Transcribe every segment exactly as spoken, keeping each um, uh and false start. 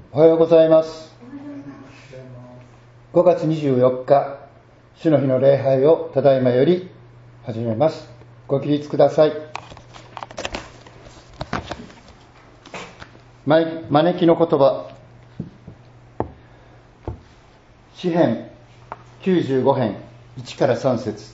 おはようございます。ごがつにじゅうよっか、主の日の礼拝をただいまより始めます。ご起立ください。招きの言葉、詩編きゅうじゅうご編いちからさん節。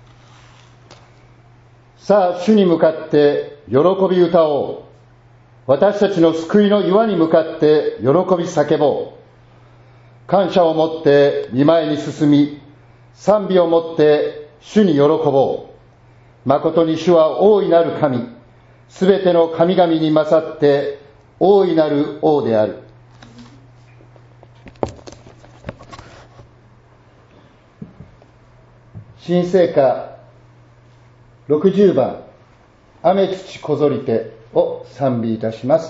さあ、主に向かって喜び歌おう。私たちの救いの岩に向かって喜び叫ぼう。感謝を持って御前に進み、賛美を持って主に喜ぼう。誠に主は大いなる神、すべての神々に勝って大いなる王である。新聖歌ろくじゅうばん、雨土こぞりてを賛美いたします。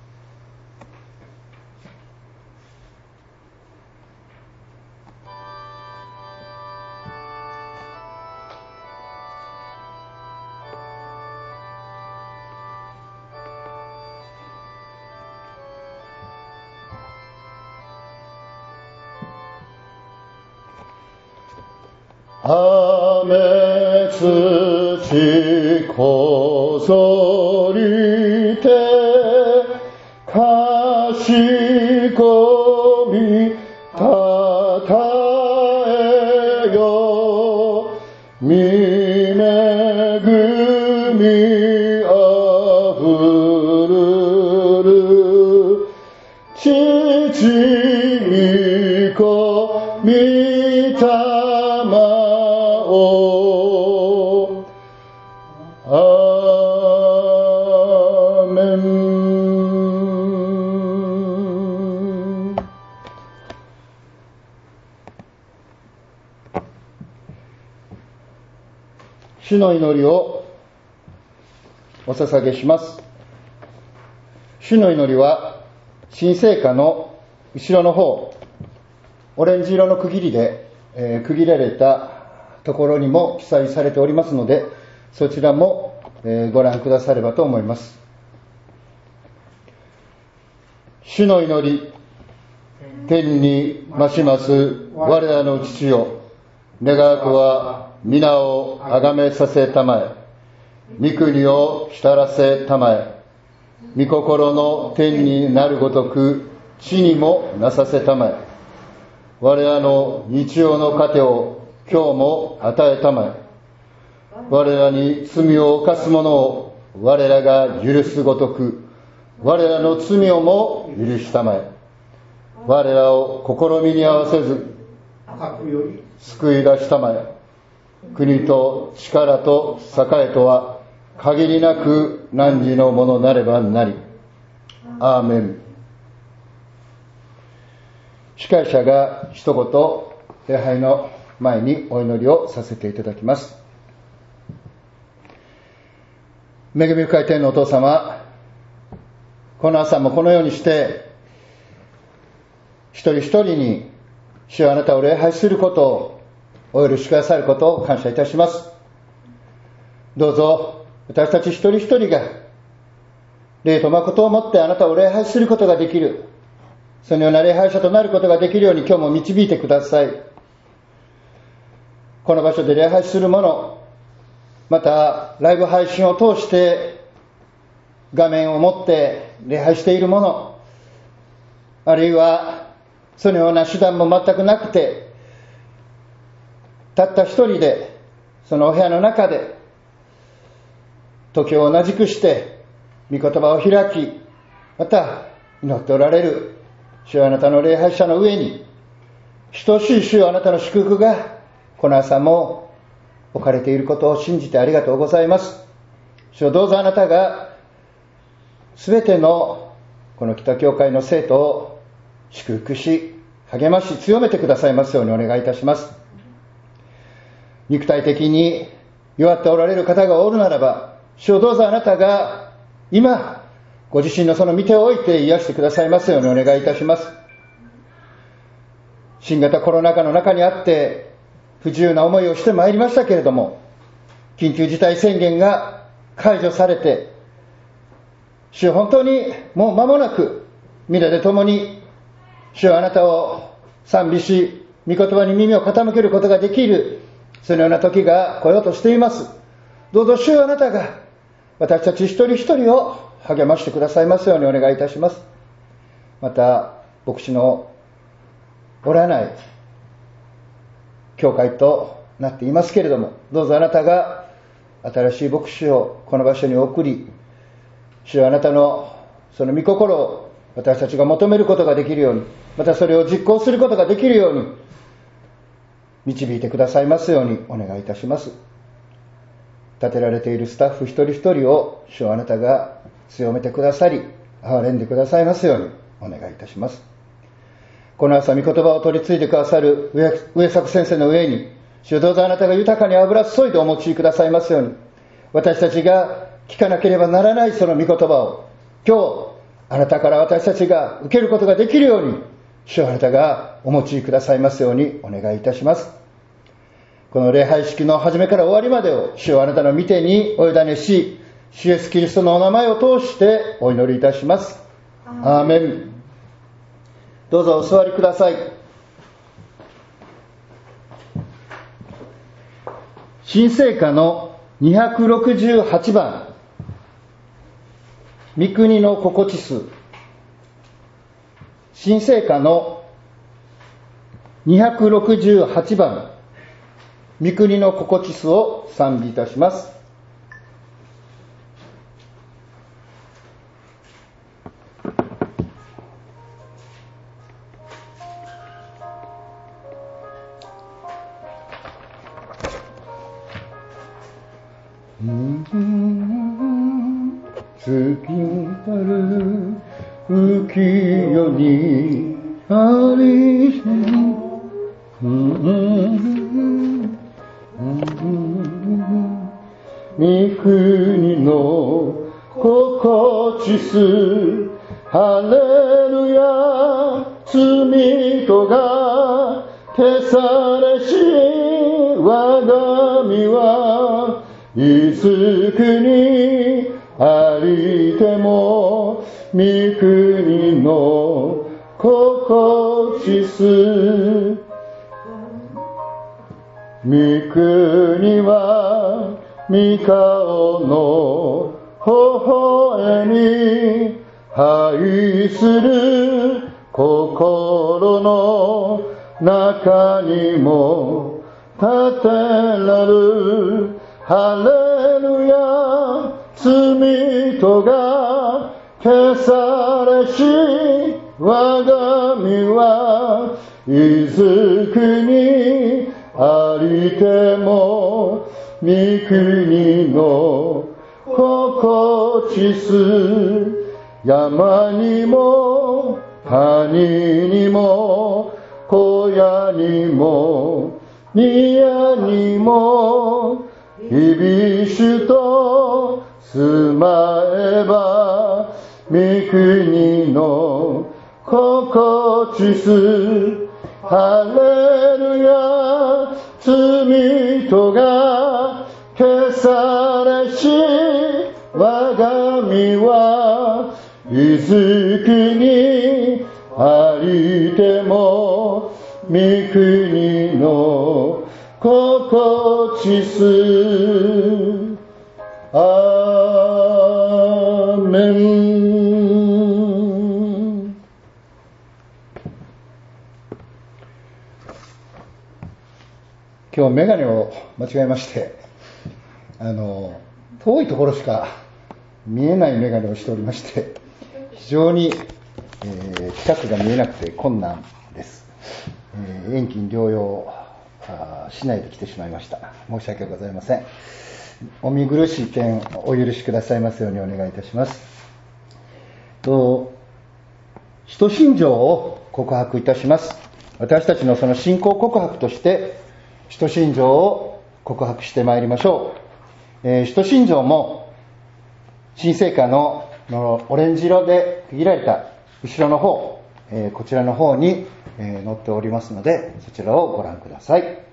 雨土こぞりてかしこみたたえよ。御恵みあふるる父御子御霊主の祈りをお捧げします。主の祈りは新聖歌の後ろの方、オレンジ色の区切りで、えー、区切られたところにも記載されておりますので、そちらも、えー、ご覧くださればと思います。主の祈り、天に増します我らの父よ、願わくは皆をあがめさせたまえ、御国を浸らせたまえ、御心の天になるごとく地にもなさせたまえ、我らの日曜の糧を今日も与えたまえ、我らに罪を犯す者を我らが許すごとく我らの罪をも許したまえ、我らを試みに合わせず救い出したまえ、国と力と栄とは限りなく汝のものなればなり。アーメン。司会者が一言礼拝の前にお祈りをさせていただきます。恵み深い天のお父様、この朝もこのようにして一人一人に主はあなたを礼拝することをお許しくださることを感謝いたします。どうぞ私たち一人一人が霊と誠をもってあなたを礼拝することができる、そのような礼拝者となることができるように今日も導いてください。この場所で礼拝する者、またライブ配信を通して画面を持って礼拝している者、あるいはそのような手段も全くなくてたった一人でそのお部屋の中で時を同じくして御言葉を開き、また祈っておられる主よ、あなたの礼拝者の上に等しい主よ、あなたの祝福がこの朝も置かれていることを信じてありがとうございます。主よ、どうぞあなたがすべてのこの北教会の生徒を祝福し励まし強めてくださいますようにお願いいたします。肉体的に弱っておられる方がおるならば、主よ、どうぞあなたが今ご自身のその御手を置いて癒してくださいますようにお願いいたします。新型コロナ禍の中にあって不自由な思いをしてまいりましたけれども、緊急事態宣言が解除されて、主よ、本当にもう間もなく皆で共に主はあなたを賛美し、御言葉に耳を傾けることができる、そのような時が来ようとしています。どうぞ主はあなたが私たち一人一人を励ましてくださいますようにお願いいたします。また牧師のおらない教会となっていますけれども、どうぞあなたが新しい牧師をこの場所に送り、主はあなたのその御心を私たちが求めることができるように、またそれを実行することができるように導いてくださいますようにお願いいたします。立てられているスタッフ一人一人を主はあなたが強めてくださり、憐れんでくださいますようにお願いいたします。この朝御言葉を取り継いでくださる上作先生の上に、主どうぞあなたが豊かに油注いでお持ちくださいますように、私たちが聞かなければならないその御言葉を今日あなたから私たちが受けることができるように、主はあなたがお持ちくださいますようにお願いいたします。この礼拝式の始めから終わりまでを主はあなたの御手にお委ねし、主イエスキリストのお名前を通してお祈りいたします。アーメン。どうぞお座りください。新聖歌のにひゃくろくじゅうはちばん、御国の心地す。新聖歌のにひゃくろくじゅうはちばん、御国の心地すを賛美いたします。月たる浮世にありし御国の心地す。ハレルヤ。罪とが消されし我が身はいつ国ありても御国の心地す。御国は御顔の微笑み、愛する心の中にも立てらる。ハレルヤ。罪とが消されし我が身はいつ国ありても御国の心地す。山にも谷にも荒野にも宮にも日々主と住まえば御国の心地す。ハレルヤ。罪とが消されし我が身はいつ国ありても御国の心地す。アーメン。今日メガネを間違えまして、あの遠いところしか見えないメガネをしておりまして、非常に、えー、近くが見えなくて困難です。えー、遠近療養しないで来てしまいました。申し訳ございません。お見苦しい点お許しくださいますようにお願いいたします。と、使徒信条を告白いたします。私たちのその信仰告白として使徒信条を告白してまいりましょう。えー、使徒信条も新聖歌ののオレンジ色で区切られた後ろの方、えー、こちらの方に、えー、載っておりますので、そちらをご覧ください。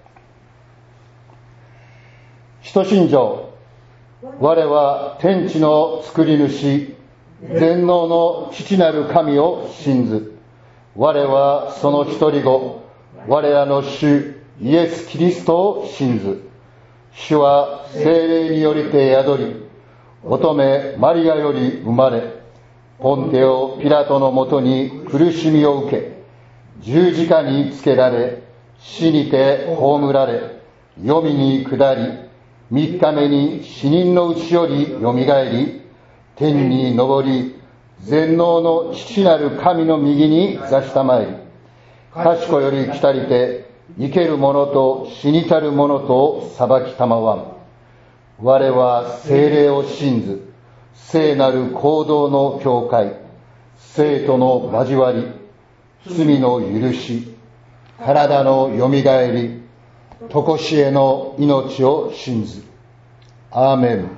使徒信条。我は天地の作り主、全能の父なる神を信ず。 我はその一人子、我らの主イエス・キリストを信ず。主は聖霊によりて宿り、乙女マリアより生まれ、ポンテオ・ピラトのもとに苦しみを受け、十字架につけられ、死にて葬られ、黄泉に下り、三日目に死人のうちよりよみがえり、天に昇り、全能の父なる神の右に座したまえり、賢より来たりて、生ける者と死にたる者と裁きたまわん。我は聖霊を信ず、聖なる行動の教会、聖との交わり、罪の許し、体のよみがえり、とこしえの命を信ず。アーメン。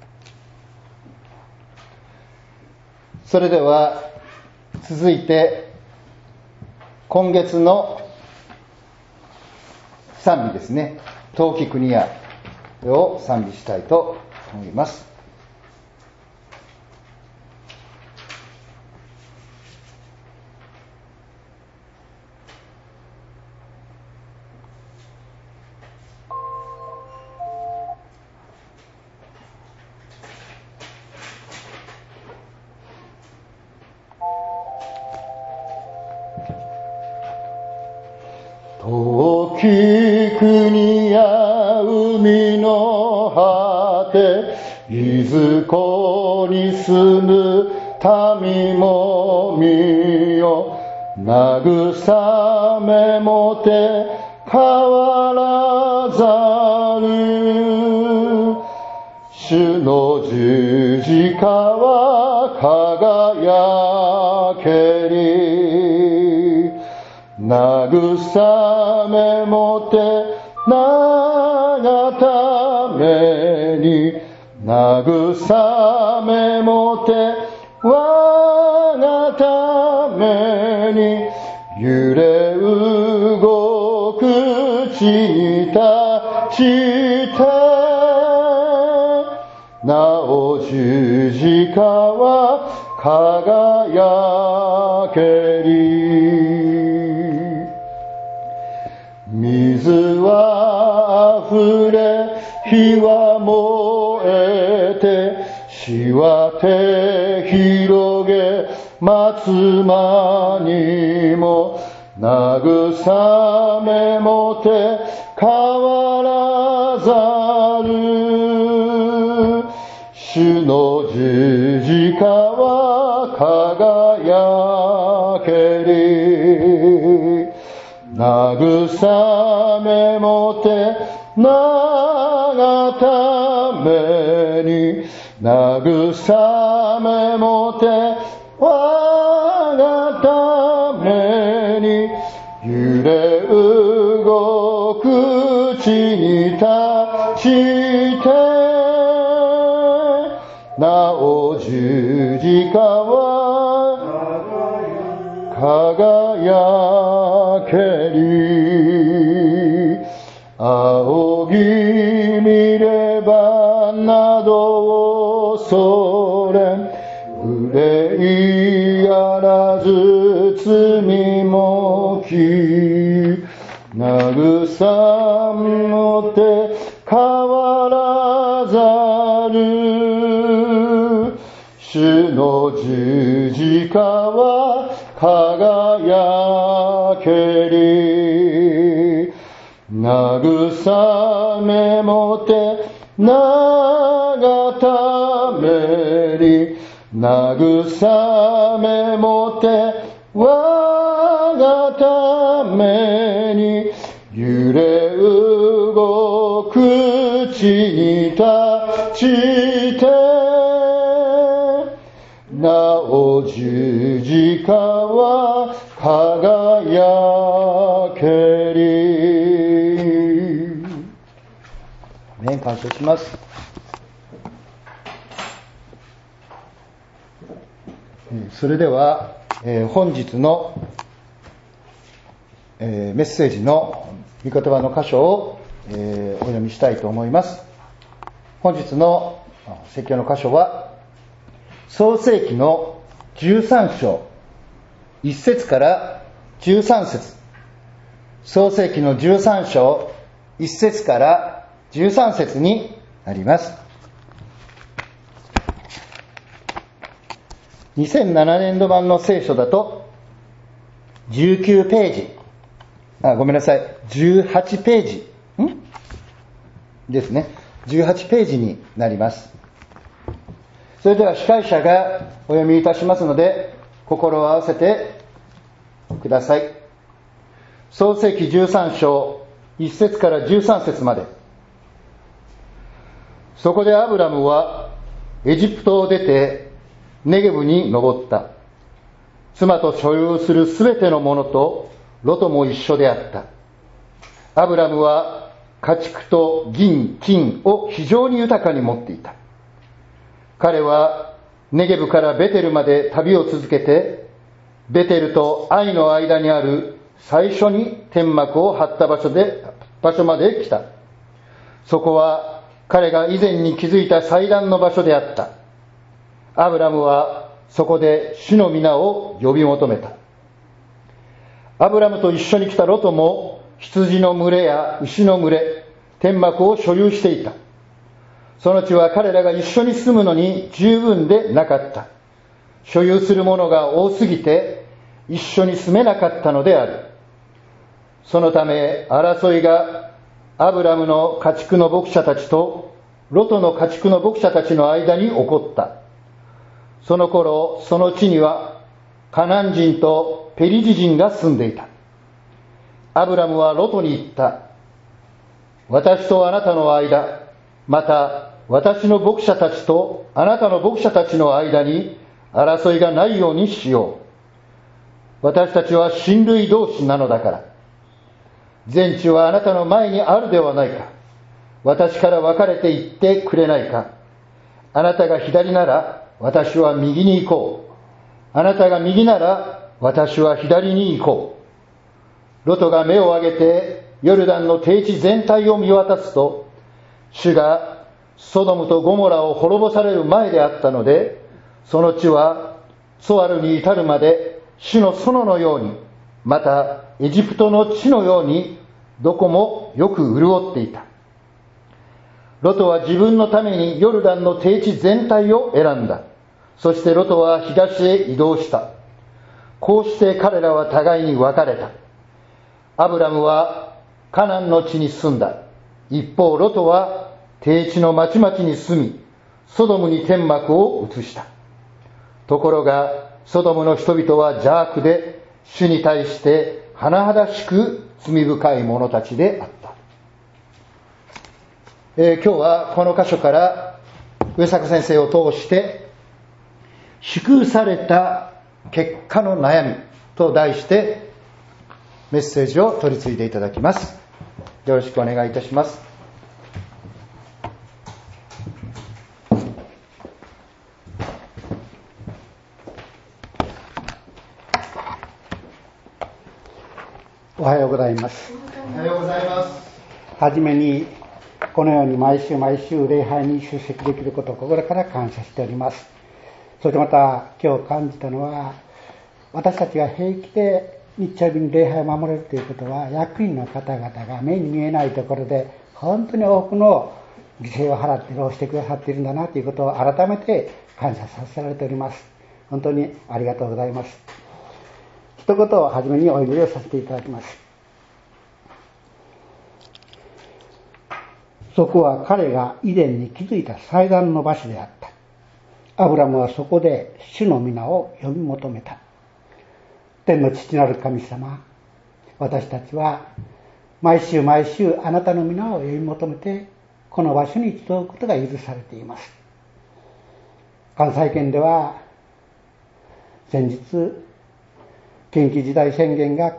それでは続いて今月の賛美ですね、遠き国やを賛美したいと思います。 遠き国や海の果て、いずこに住む民も見よ、慰めもて変わらざる。主の十字架は輝けり、慰めもて名がために、慰めもて我がために、揺れ動く地に立ちて、なお十字架は輝けり。水は溢れ、火は燃えて、死は手広げ、松間にも慰めもて変わらざる。主の十字架は輝けり、慰めもて名がために、慰めもて我がために、揺れ動く地に立ちて、なお十字架は輝けり。仰ぎ見ればなど恐れ、憂いやらず罪もき、慰もて変わらざる。主の十字架は輝けり、慰めもて名がために、慰めもて我がために、揺れ動く地に立ちて、なお十字架は輝けり。ね、感謝します。それでは、えー、本日の、えー、メッセージの御言葉の箇所を、えー、お読みしたいと思います。本日の説教の箇所は創世記のじゅうさん章いっ節からじゅうさん節、創世記のじゅうさん章いっ節からじゅうさん節になります。にせんななねんど版の聖書だとじゅうきゅうページ、あ、ごめんなさい、じゅうはちページんですね。じゅうはちページになります。それでは司会者がお読みいたしますので、心を合わせてください。創世記じゅうさん章いっ節からじゅうさん節まで。そこでアブラムはエジプトを出てネゲブに登った。妻と所有するすべてのものとロトも一緒であった。アブラムは家畜と銀、金を非常に豊かに持っていた。彼はネゲブからベテルまで旅を続けて、ベテルとアイの間にある最初に天幕を張った場所で、場所まで来た。そこは彼が以前に築いた祭壇の場所であった。アブラムはそこで主の皆を呼び求めた。アブラムと一緒に来たロトも羊の群れや牛の群れ、天幕を所有していた。その地は彼らが一緒に住むのに十分でなかった。所有するものが多すぎて一緒に住めなかったのである。そのため争いがアブラムの家畜の牧者たちとロトの家畜の牧者たちの間に起こった。その頃、その地にはカナン人とペリジ人が住んでいた。アブラムはロトに言った。私とあなたの間、また私の牧者たちとあなたの牧者たちの間に争いがないようにしよう。私たちは親類同士なのだから。全地はあなたの前にあるではないか。私から分かれて行ってくれないか。あなたが左なら私は右に行こう。あなたが右なら私は左に行こう。ロトが目を上げてヨルダンの低地全体を見渡すと、主がソドムとゴモラを滅ぼされる前であったので、その地はツォアルに至るまで主の園のように、またエジプトの地のようにどこもよく潤っていた。ロトは自分のためにヨルダンの低地全体を選んだ。そしてロトは東へ移動した。こうして彼らは互いに別れた。アブラムはカナンの地に住んだ。一方ロトは低地の町々に住み、ソドムに天幕を移した。ところがソドムの人々は邪悪で、主に対して甚だしく罪深い者たちであった。えー、今日はこの箇所から上坂先生を通して祝された結果の悩みと題してメッセージを取り次いでいただきます。よろしくお願いいたします。 おはようございます。 おはようございます。 はじめにこのように毎週毎週礼拝に出席できることを心から感謝しております。そしてまた今日感じたのは、私たちが平気で日曜日に礼拝を守れるということは、役員の方々が目に見えないところで本当に多くの犠牲を払って労してくださっているんだなということを改めて感謝させられております。本当にありがとうございます。一言をはじめにお祈りをさせていただきます。そこは彼が以前に築いた祭壇の場所であった。アブラムはそこで主の皆を呼び求めた。天の父なる神様、私たちは毎週毎週あなたの皆を呼び求めてこの場所に集うことが許されています。関西圏では先日緊急事態宣言が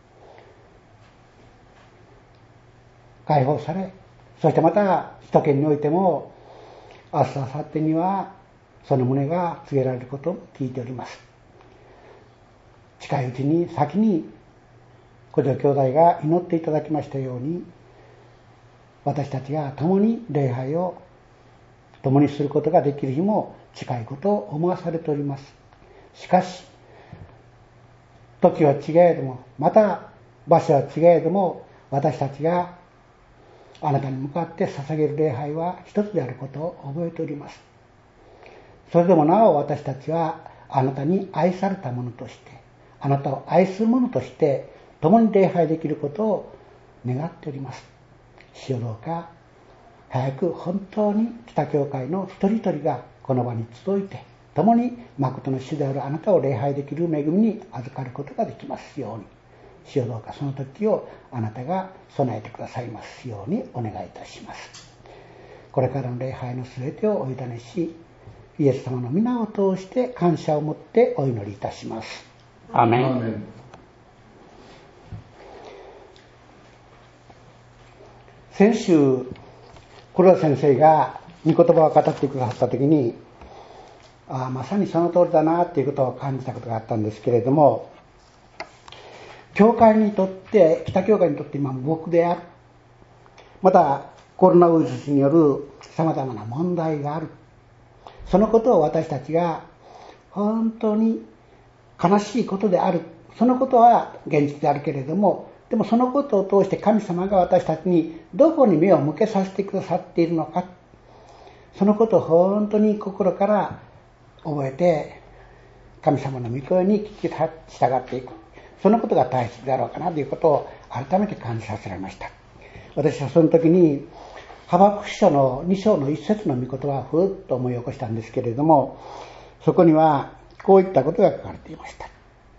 解放され、そしてまた首都圏においても明日明後日にはその旨が告げられることを聞いております。近いうちに先に小女兄弟が祈っていただきましたように、私たちが共に礼拝を共にすることができる日も近いことを思わされております。しかし時は違えども、また場所は違えども、私たちがあなたに向かって捧げる礼拝は一つであることを覚えております。それでもなお私たちはあなたに愛された者として、あなたを愛する者として共に礼拝できることを願っております。主よどうか早く本当に北教会の一人一人がこの場に集いて、共に誠の主であるあなたを礼拝できる恵みに預かることができますように。主よどうかその時をあなたが備えてくださいますようにお願いいたします。これからの礼拝のすべてをお委ねし、イエス様の皆を通して感謝を持ってお祈りいたします。アーメン。アーメン。先週黒田先生が御言葉を語ってくださった時に、ああまさにその通りだなということを感じたことがあったんですけれども、教会にとって、北教会にとって今無僕である、またコロナウイルスによるさまざまな問題がある、そのことを私たちが本当に悲しいことである、そのことは現実であるけれども、でもそのことを通して神様が私たちにどこに目を向けさせてくださっているのか、そのことを本当に心から覚えて神様の御声に聞き従っていく、そのことが大切であろうかなということを改めて感じさせられました。私はその時にハバクク書のに章の一節の御言葉をふっと思い起こしたんですけれども、そこにはこういったことが書かれていました。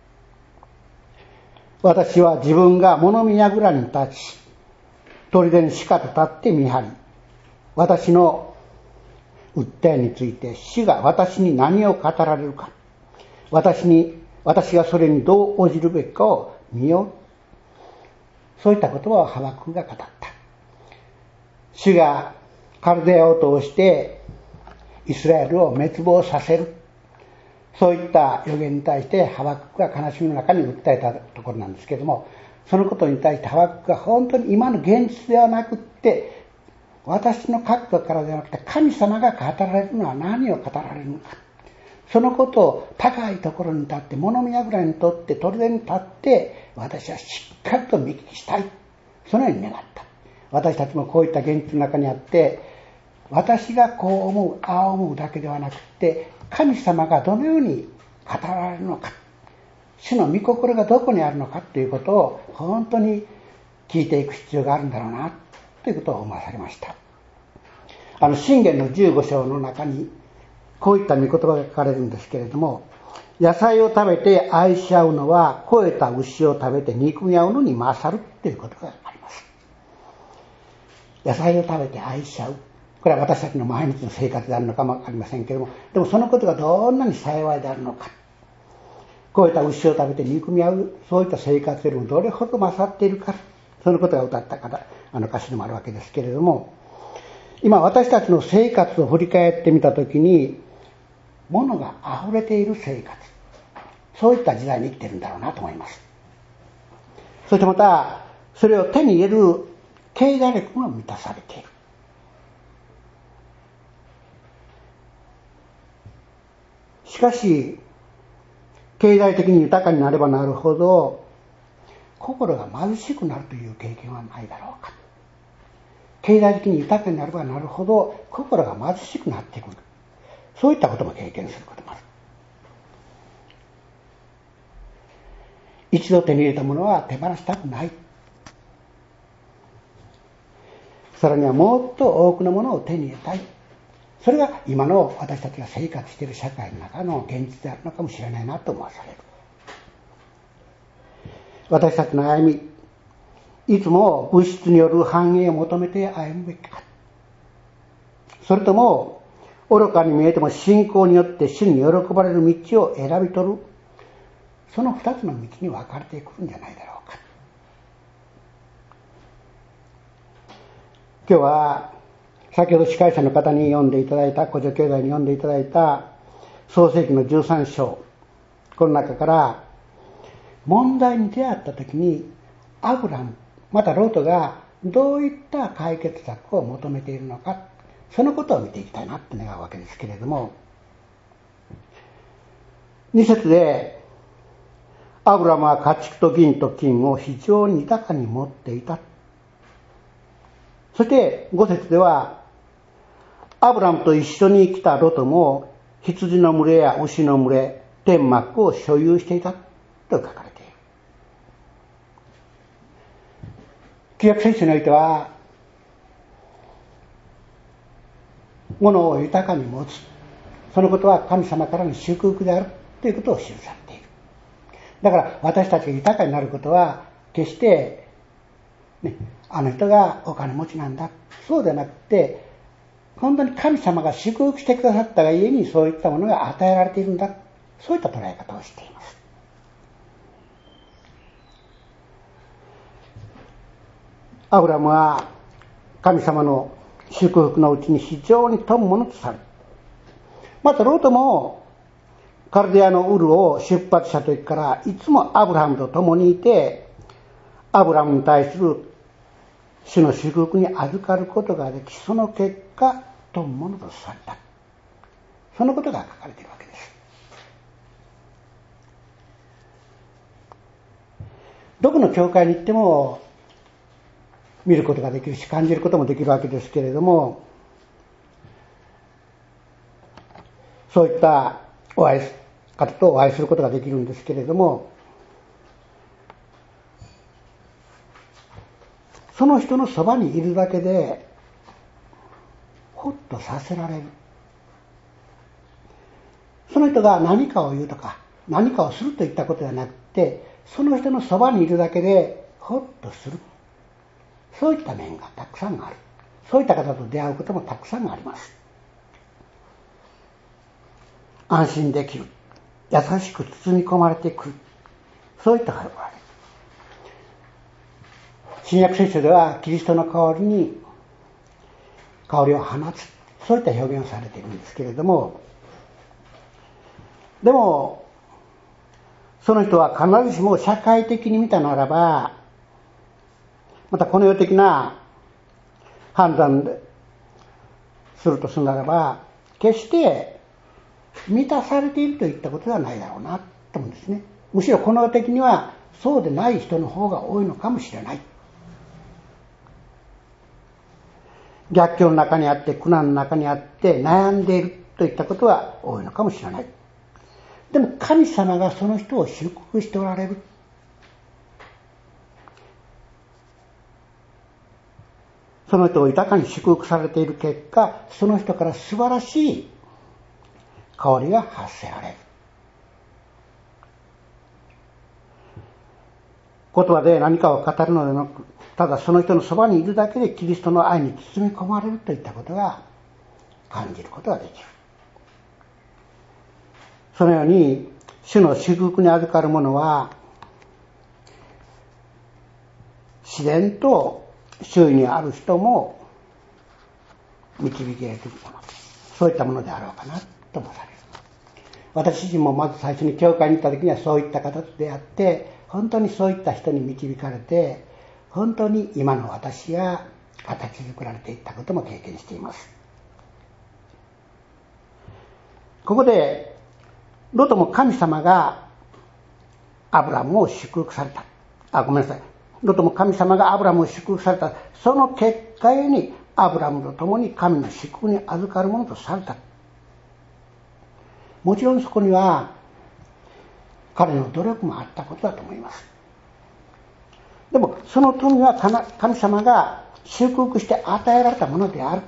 私は自分が物見櫓に立ち、砦にしかと立って見張り、私の訴えについて主が私に何を語られるか、私に私がそれにどう応じるべきかを見よう。そういった言葉をハバククが語った。主がカルデアを通してイスラエルを滅亡させる、そういった予言に対してハバククが悲しみの中に訴えたところなんですけれども、そのことに対してハバククが本当に今の現実ではなくって、私の角度からではなくて神様が語られるのは何を語られるのか、そのことを高いところに立って物見櫓にとって砦に立って私はしっかりと見聞きしたい、そのように願った。私たちもこういった現実の中にあって、私がこう思うああ思うだけではなくて、神様がどのように語られるのか、主の御心がどこにあるのかということを本当に聞いていく必要があるんだろうなということを思わされました。あの箴言のじゅうご章の中にこういった御言葉が書かれるんですけれども、野菜を食べて愛し合うのは肥えた牛を食べて憎み合うのに勝るということがあります。野菜を食べて愛し合う、これは私たちの毎日の生活であるのかもわかりませんけれども、でもそのことがどんなに幸いであるのか、肥えた牛を食べて憎み合う、そういった生活よりもどれほど勝っているか、そのことが歌った方あの歌詞でもあるわけですけれども、今私たちの生活を振り返ってみたときに、物が溢れている生活、そういった時代に生きているんだろうなと思います。そしてまたそれを手に入れる経済力も満たされている。しかし経済的に豊かになればなるほど心が貧しくなるという経験はないだろうか。経済的に豊かになればなるほど心が貧しくなってくる、そういったことも経験することもある。一度手に入れたものは手放したくない、さらにはもっと多くのものを手に入れたい、それが今の私たちが生活している社会の中の現実であるのかもしれないなと思わされる。私たちの歩み、いつも物質による繁栄を求めて歩むべきか、それとも愚かに見えても信仰によって主に喜ばれる道を選び取る、その二つの道に分かれてくるんじゃないだろうか。今日は先ほど司会者の方に読んでいただいた、古女兄弟に読んでいただいた創世記のじゅうさん章、この中から問題に出会った時にアブラムまたロートがどういった解決策を求めているのか、そのことを見ていきたいなって願うわけですけれども、に節でアブラムは家畜と銀と金を非常に豊かに持っていた。そしてご節では、アブラムと一緒に来たロトも羊の群れや牛の群れ、天幕を所有していたと書かれている。旧約聖書においては、物を豊かに持つ、そのことは神様からの祝福であるということを記されている。だから私たちが豊かになることは決して、ね、あの人がお金持ちなんだ、そうではなくて、本当に神様が祝福してくださったがゆえにそういったものが与えられているんだ、そういった捉え方をしています。アブラムは神様の祝福のうちに非常に富むものとされる。またロートもカルデアのウルを出発した時からいつもアブラハムと共にいて、アブラハムに対する主の祝福に預かることができ、その結果富むものとされた、そのことが書かれているわけです。どこの教会に行っても見ることができるし、感じることもできるわけですけれども、そういったお会い方とお会いすることができるんですけれども、その人のそばにいるだけでほっとさせられる。その人が何かを言うとか何かをするといったことではなくて、その人のそばにいるだけでほっとする、そういった面がたくさんある。そういった方と出会うこともたくさんあります。安心できる、優しく包み込まれてくる、そういった方がある。新約聖書ではキリストの香りに香りを放つ、そういった表現をされているんですけれども、でもその人は必ずしも社会的に見たならば、またこの世的な判断でするとするならば、決して満たされているといったことではないだろうなと思うんですね。むしろこの世的にはそうでない人の方が多いのかもしれない。逆境の中にあって、苦難の中にあって悩んでいるといったことは多いのかもしれない。でも神様がその人を祝福しておられる。その人を豊かに祝福されている結果、その人から素晴らしい香りが発せられる。言葉で何かを語るのではなく、ただその人のそばにいるだけでキリストの愛に包み込まれるといったことが感じることができる。そのように主の祝福に預かる者は自然と周囲にある人も導けられているもの、そういったものであろうかなと思われる。私自身もまず最初に教会に行った時にはそういった方と出会って、本当にそういった人に導かれて、本当に今の私が形作られていったことも経験しています。ここでロトも神様がアブラムを祝福された。あ、ごめんなさい。ロトも神様がアブラムを祝福された。その結果にアブラムと共に神の祝福に預かるものとされた。もちろんそこには彼の努力もあったことだと思います。でもその富は神様が祝福して与えられたものである。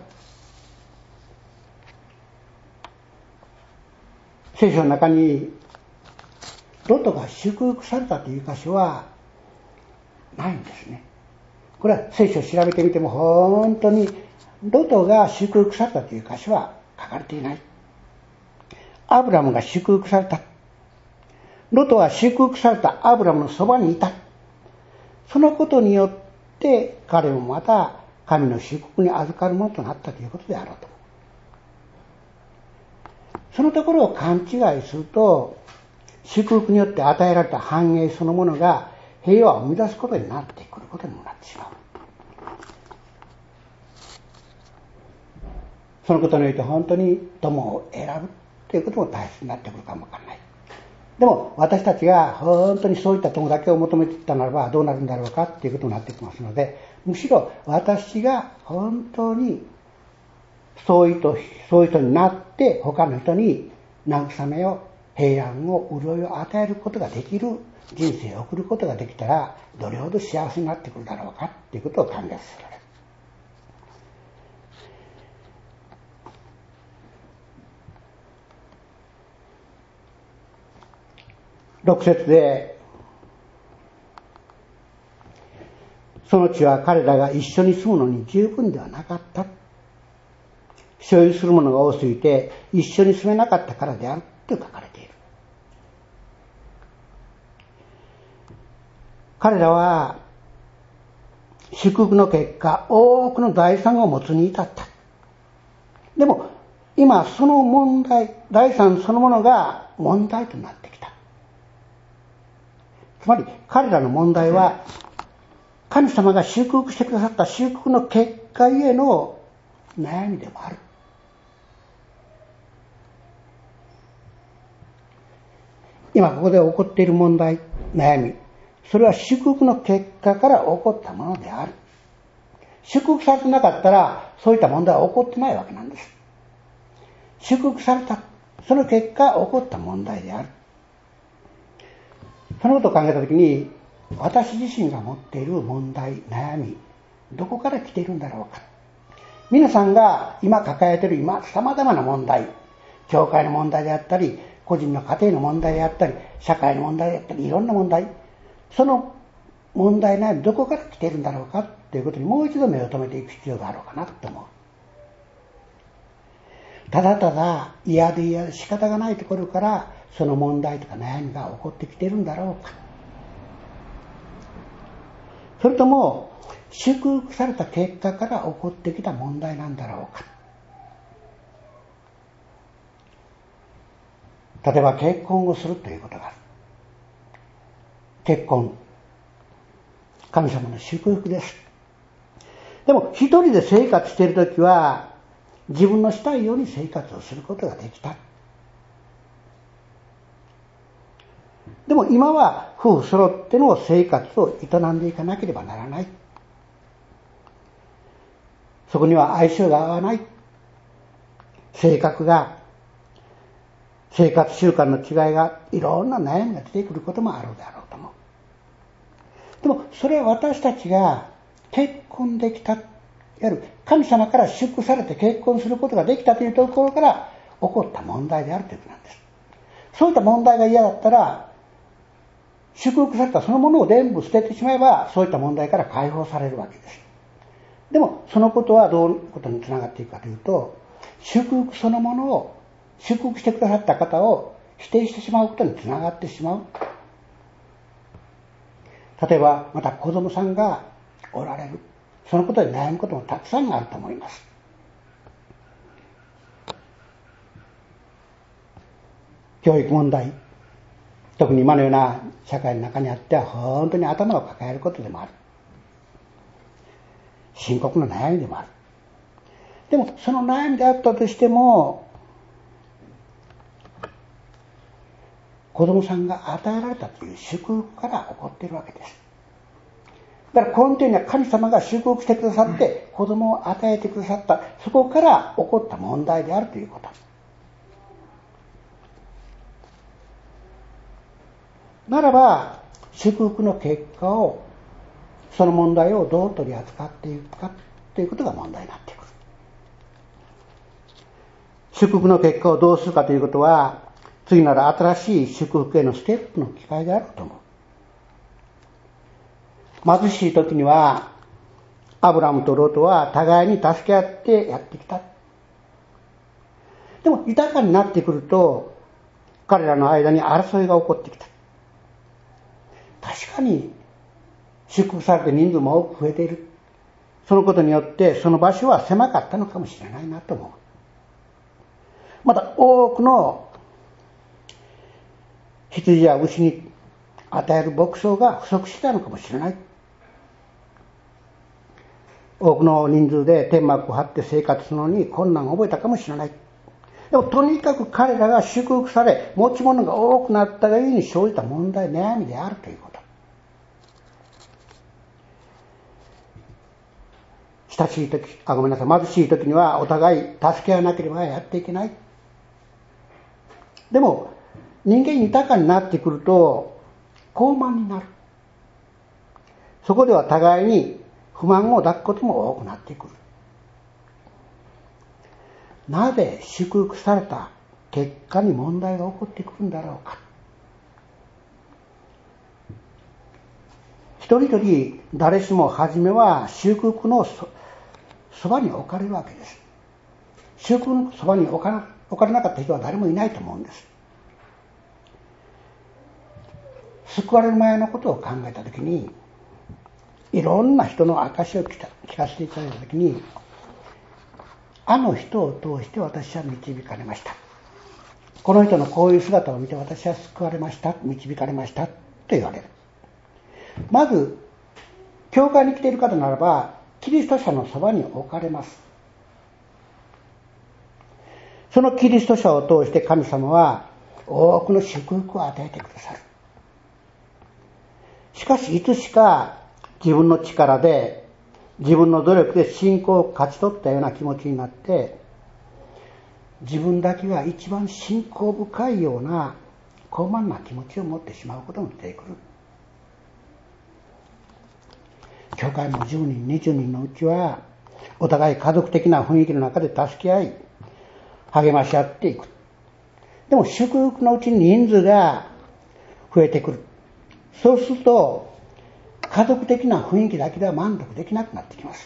聖書の中にロトが祝福されたという箇所はないんですね。これは聖書を調べてみても本当にロトが祝福されたという箇所は書かれていない。アブラムが祝福された。ロトは祝福されたアブラムのそばにいた。そのことによって彼もまた神の祝福に預かるものとなったということであろうと。そのところを勘違いすると、祝福によって与えられた繁栄そのものが平和を生み出すことになってくることにもなってしまう。そのことにおいて本当に友を選ぶということも大切になってくるかもわからない。 でも私たちが本当にそういった友だけを求めていったならばどうなるんだろうかっていうことになってきますので、むしろ私が本当にそういう人、そういう人になって他の人に慰めを、平安を、潤いを与えることができる人生を送ることができたらどれほど幸せになってくるだろうかっていうことを考えさせられる。六節で、その地は彼らが一緒に住むのに十分ではなかった。所有するものが多すぎて一緒に住めなかったからであると書かれている。彼らは祝福の結果多くの財産を持つに至った。でも今その問題、財産そのものが問題となってきた。つまり彼らの問題は神様が祝福してくださった祝福の結果ゆえの悩みでもある。今ここで起こっている問題、悩み、それは祝福の結果から起こったものである。祝福されてなかったらそういった問題は起こってないわけなんです。祝福された、その結果起こった問題である。そのことを考えたときに、私自身が持っている問題、悩み、どこから来ているんだろうか。皆さんが今抱えている今様々な問題、教会の問題であったり、個人の家庭の問題であったり、社会の問題であったり、いろんな問題、その問題悩みどこから来ているんだろうかということにもう一度目を留めていく必要があろうかなと思う。ただただ嫌で嫌で仕方がないところからその問題とか悩みが起こってきているんだろうか。それとも祝福された結果から起こってきた問題なんだろうか。例えば結婚をするということがある。結婚、神様の祝福です。でも一人で生活しているときは自分のしたいように生活をすることができた。でも今は夫婦揃っての生活を営んでいかなければならない。そこには相性が合わない。性格が、生活習慣の違いが、いろんな悩みが出てくることもあるであろうと思う。でもそれは私たちが結婚できた、いわゆる神様から祝福されて結婚することができたというところから起こった問題であるということなんです。そういった問題が嫌だったら、祝福されたそのものを全部捨ててしまえば、そういった問題から解放されるわけです。でもそのことはどういうことにつながっていくかというと、祝福そのものを、祝福してくださった方を否定してしまうことにつながってしまう。例えばまた子供さんがおられる。そのことで悩むこともたくさんあると思います。教育問題、特に今のような社会の中にあっては本当に頭を抱えることでもある。深刻な悩みでもある。でもその悩みであったとしても、子供さんが与えられたという祝福から起こっているわけです。だから根底には神様が祝福してくださって子供を与えてくださった、そこから起こった問題であるということ。ならば祝福の結果を、その問題をどう取り扱っていくかということが問題になってくる。祝福の結果をどうするかということは、次なる新しい祝福へのステップの機会であると思う。貧しい時にはアブラムとロトは互いに助け合ってやってきた。でも豊かになってくると彼らの間に争いが起こってきた。確かに祝福されて人数も多く増えている。そのことによってその場所は狭かったのかもしれないなと思う。また多くの羊や牛に与える牧草が不足していたのかもしれない。多くの人数で天幕を張って生活するのに困難を覚えたかもしれない。 でもとにかく彼らが祝福され、持ち物が多くなったがゆえに生じた問題、悩みであるということ。親しい時、あ、ごめんなさい、貧しい時にはお互い助け合わなければやっていけない。でも人間豊かになってくると高慢になる。そこでは互いに不満を抱くことも多くなってくる。なぜ祝福された結果に問題が起こってくるんだろうか。一人一人誰しも初めは祝福の そ, そばに置かれるわけです。祝福のそばに置かな置かれなかった人は誰もいないと思うんです。救われる前のことを考えたときに、いろんな人の証を聞かせていただいたときに、あの人を通して私は導かれました。この人のこういう姿を見て私は救われました、導かれましたと言われる。まず、教会に来ている方ならば、キリスト者のそばに置かれます。そのキリスト者を通して神様は多くの祝福を与えてくださる。しかしいつしか自分の力で自分の努力で信仰を勝ち取ったような気持ちになって、自分だけが一番信仰深いような高慢な気持ちを持ってしまうことも出てくる。教会もじゅうにんにじゅうにんのうちはお互い家族的な雰囲気の中で助け合い励まし合っていく。でも祝福のうちに人数が増えてくる。そうすると家族的な雰囲気だけでは満足できなくなってきます。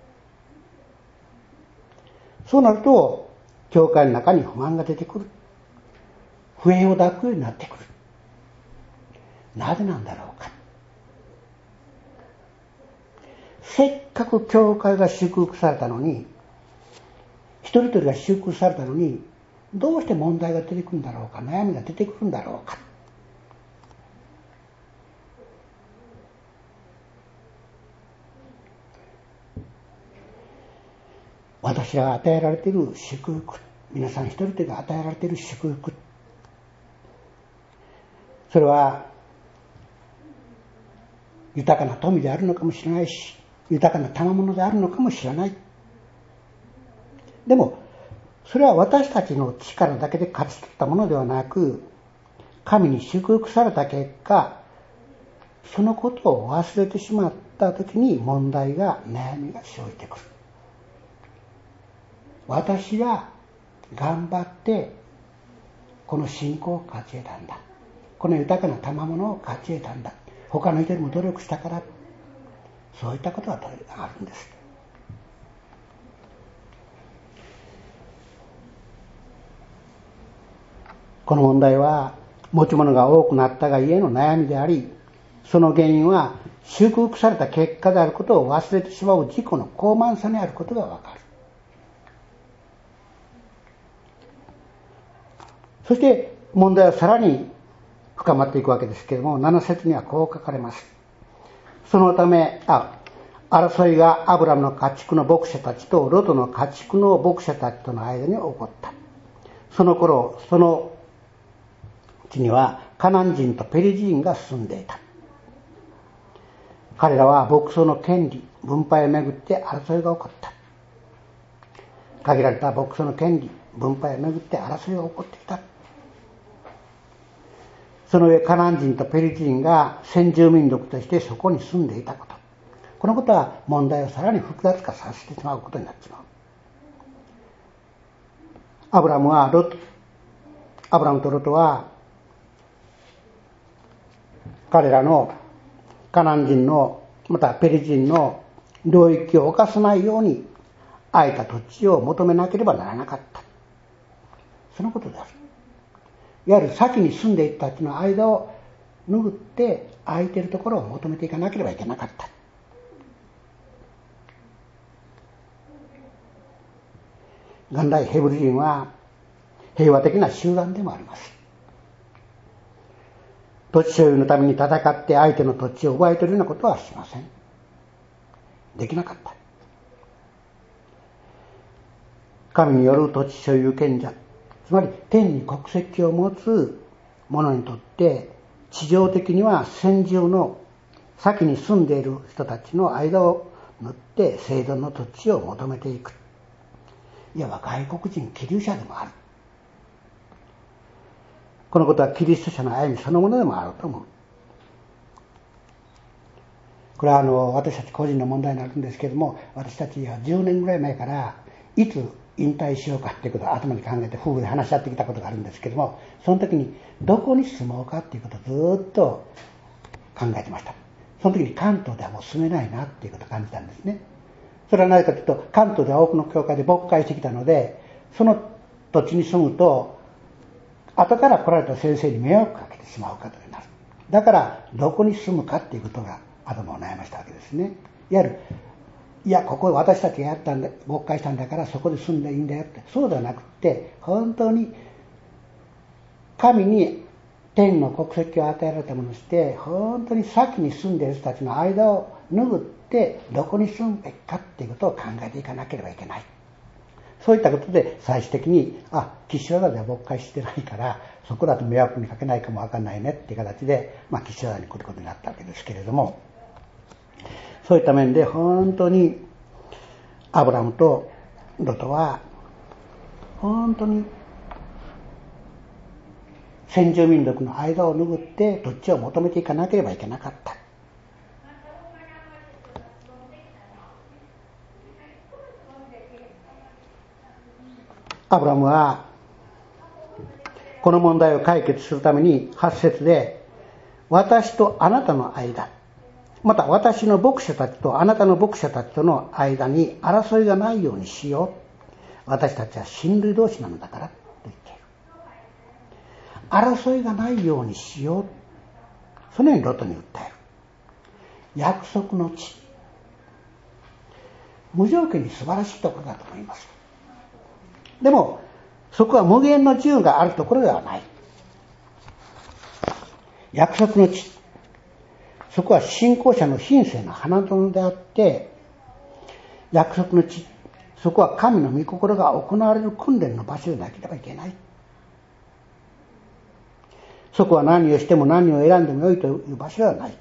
そうなると教会の中に不満が出てくる。不平を抱くようになってくる。なぜなんだろうか。せっかく教会が祝福されたのに、一人一人が祝福されたのに、どうして問題が出てくるんだろうか、悩みが出てくるんだろうか。私が与えられている祝福、皆さん一人一人が与えられている祝福、それは豊かな富であるのかもしれないし、豊かな賜物であるのかもしれない。でもそれは私たちの力だけで勝ち取ったものではなく、神に祝福された結果、そのことを忘れてしまったときに問題が、悩みが生じてくる。私が頑張ってこの信仰を勝ち得たんだ、この豊かな賜物を勝ち得たんだ、他の人よりも努力したから、そういったことがあるんです。この問題は持ち物が多くなったがゆえの悩みであり、その原因は祝福された結果であることを忘れてしまう自己の高慢さにあることがわかる。そして問題はさらに深まっていくわけですけれども、なな節にはこう書かれます。そのため、あ、争いがアブラムの家畜の牧者たちとロトの家畜の牧者たちとの間に起こった。その頃、その地にはカナン人とペリジ人が住んでいた。彼らは牧草の権利、分配をめぐって争いが起こった。限られた牧草の権利、分配をめぐって争いが起こってきた。その上、カナン人とペリジ人が先住民族としてそこに住んでいたこと、このことは問題をさらに複雑化させてしまうことになってしまう。アブラムはロトアブラムとロトは彼らのカナン人のまたペリ人の領域を侵さないように空いた土地を求めなければならなかった。そのことである。いわゆる先に住んでいった人の間を拭って空いているところを求めていかなければいけなかった。元来ヘブル人は平和的な集団でもあります。土地所有のために戦って相手の土地を奪い取るようなことはしません。できなかった。神による土地所有権者、 つまり天に国籍を持つ者にとって地上的には先住の先に住んでいる人たちの間を縫って生存の土地を求めていく。いわば外国人寄留者でもある。このことはキリスト者の歩みそのものでもあると思う。これはあの私たち個人の問題になるんですけれども、私たちはじゅうねんぐらい前からいつ引退しようかっていうことを頭に考えて夫婦で話し合ってきたことがあるんですけれども、その時にどこに住もうかっていうことをずっと考えてました。その時に関東ではもう住めないなっていうことを感じたんですね。それはなぜかというと、関東では多くの教会で牧会してきたので、その土地に住むと後から来られた先生に迷惑をかけてしまうことになる。だからどこに住むかっていうことが頭を悩ましたわけですね。いわゆるいやここ私たちがやったんだ牧会したんだからそこで住んでいいんだよって、そうではなくて、本当に神に天の国籍を与えられたものとして、本当に先に住んでいる人たちの間を拭ってどこに住むべきかっていうことを考えていかなければいけない。そういったことで最終的にあ岸和田では牧会してないからそこだと迷惑にかけないかもわかんないねっていう形で、まあ、岸和田に来ることになったわけですけれども、そういった面で本当にアブラムとロトは本当に先住民族の間を拭って土地を求めていかなければいけなかった。アブラムはこの問題を解決するためにはち節で、私とあなたの間、また私の牧者たちとあなたの牧者たちとの間に争いがないようにしよう。私たちは親類同士なのだからと言っている。争いがないようにしよう。そのようにロトに訴える。約束の地。無条件に素晴らしいところだと思います。でもそこは無限の自由があるところではない。約束の地、そこは信仰者の品性の花園であって、約束の地、そこは神の御心が行われる訓練の場所でなければいけない。そこは何をしても何を選んでもよいという場所ではない。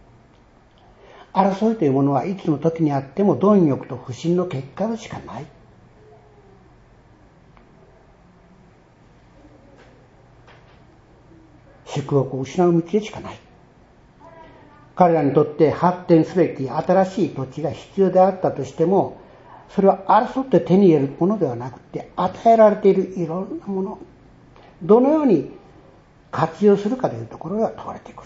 争いというものはいつの時にあっても貪欲と不信の結果でしかない。祝福を失う道でしかない。彼らにとって発展すべき新しい土地が必要であったとしても、それは争って手に入れるものではなくて、与えられているいろんなもの、どのように活用するかというところが問われてくる。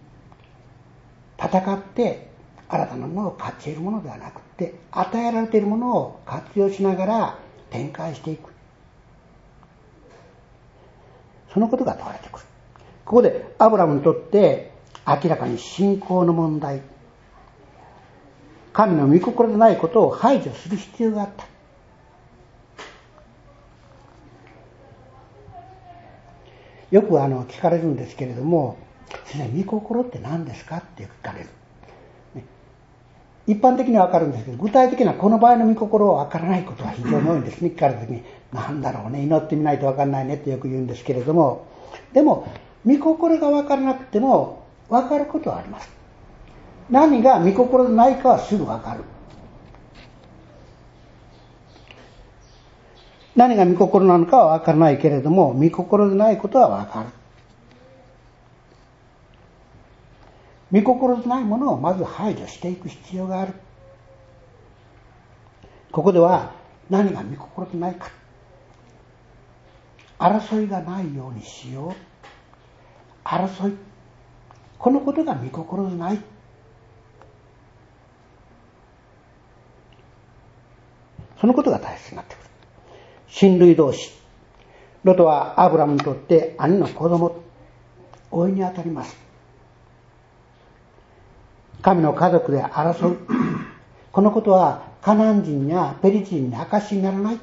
戦って新たなものを勝ち得るものではなくて、与えられているものを活用しながら展開していく。そのことが問われてくる。ここでアブラムにとって明らかに信仰の問題、神の御心でないことを排除する必要があった。よくあの聞かれるんですけれども、先生、御心って何ですかって聞かれる、ね、一般的には分かるんですけど、具体的なこの場合の御心は分からないことは非常に多いんですね。聞かれた時に何だろうね、祈ってみないと分からないねってよく言うんですけれども、でも御心が分からなくても分かることはあります。何が御心でないかはすぐ分かる。何が御心なのかは分からないけれども、御心でないことは分かる。御心でないものをまず排除していく必要がある。ここでは何が御心でないか、争いがないようにしよう。争い、このことが御心でない。そのことが大切になってくる。親類同士、ロトはアブラムにとって兄の子供、甥にあたります。神の家族で争う、このことはカナン人やペリシテ人に証にならない。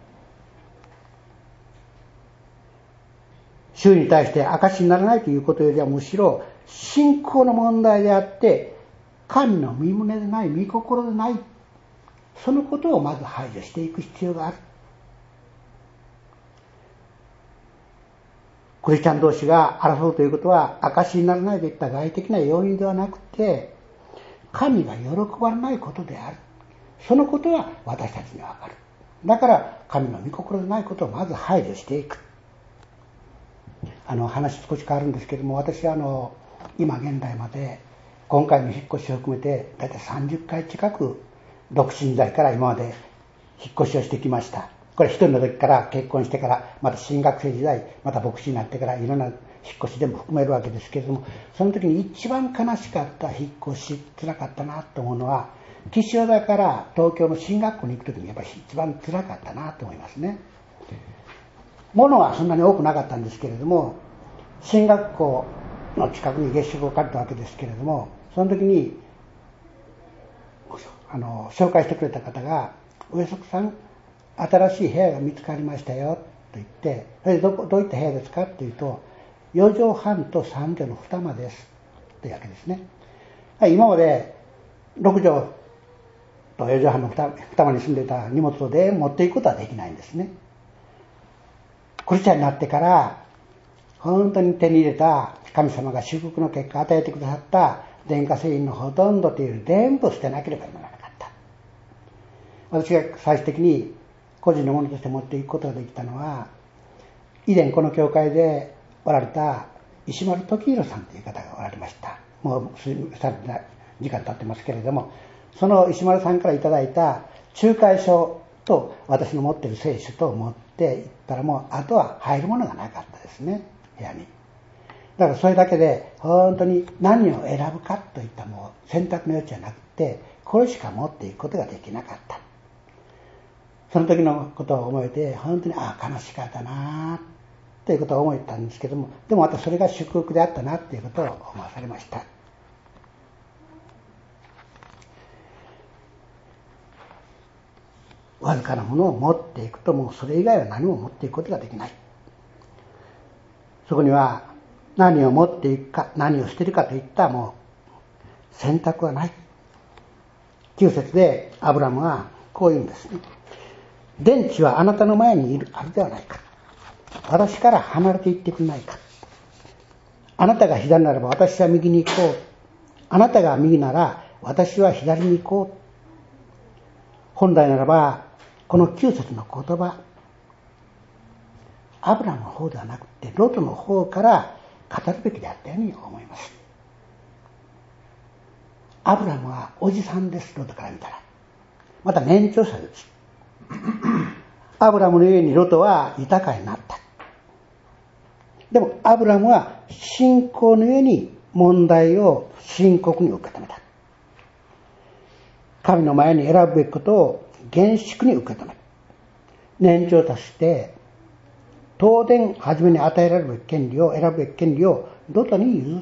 主に対して証にならないということよりは、むしろ信仰の問題であって、神の御胸でない御心でない、そのことをまず排除していく必要がある。 クリスチャン同士が争うということは証にならないといった外的な要因ではなくて、神が喜ばれないことである。そのことは私たちにわかる。だから神の御心でないことをまず排除していく。あの話少し変わるんですけども、私はあの今現代まで今回の引っ越しを含めてだいたいさんじゅっかい近く独身時代から今まで引っ越しをしてきました。これ一人の時から結婚してから、また新学生時代、また牧師になってからいろんな引っ越しでも含めるわけですけれども、その時に一番悲しかった引っ越し、辛かったなと思うのは、岸和田から東京の進学校に行く時にやっぱり一番辛かったなと思いますね。物はそんなに多くなかったんですけれども、進学校の近くに月食を借りたわけですけれども、その時にあの紹介してくれた方が、上坂さん、新しい部屋が見つかりましたよと言って、それで ど, どういった部屋ですかというと、よじょうはんとさんじょうの二間ですというわけですね。今までろくじょうとよじょうはんの二間に住んでいた荷物で持っていくことはできないんですね。クリスチャンになってから本当に手に入れた、神様が祝福の結果与えてくださった電化製品のほとんどという全部捨てなければならなかった。私が最終的に個人のものとして持っていくことができたのは、以前この教会でおられた石丸時弘さんという方がおられました。もうされて時間経ってますけれども、その石丸さんからいただいた仲介書と私の持っている聖書と持っていったら、もうあとは入るものがなかったですね、部屋に。だからそれだけで本当に何を選ぶかといったもう選択の余地はなくて、これしか持っていくことができなかった。その時のことを思えて、本当にああ悲しかったなということを思えたんですけども、でもまたそれが祝福であったなということを思わされました。わずかなものを持っていくと、もうそれ以外は何も持っていくことができない。そこには何を持っていくか、何を捨てるかといったもう選択はない。きゅう節でアブラムはこう言うんですね。電池はあなたの前にいるあるではないか。私から離れていってくれないか。あなたが左ならば私は右に行こう。あなたが右なら私は左に行こう。本来ならばこのきゅう節の言葉、アブラムの方ではなくてロトの方から語るべきであったように思います。アブラムはおじさんです、ロトから見たら。また年長者です。アブラムの家にロトは豊かになった。でもアブラムは信仰の上に問題を深刻に受け止めた。神の前に選ぶべきことを厳粛に受け止める。年長として当然初めに与えられるべき権利を選ぶべき権利をロトに譲った。